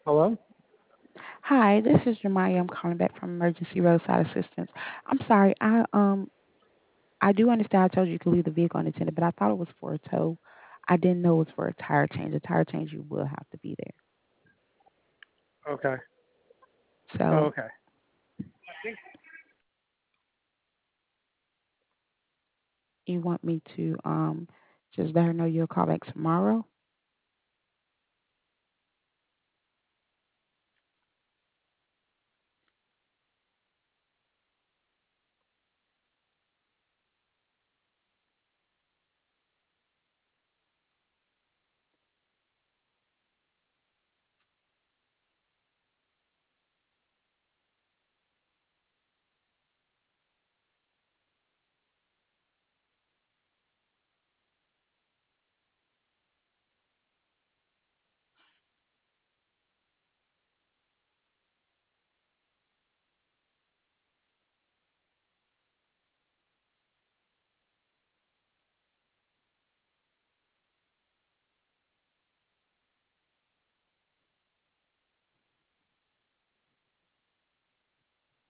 Hello? Hi, this is Jemiah. I'm calling back from Emergency Roadside Assistance. I'm sorry. I do understand I told you to leave the vehicle unattended, but I thought it was for a tow. I didn't know it was for a tire change. A tire change, you will have to be there. Okay. So Okay. you want me to just let her know you'll call back tomorrow?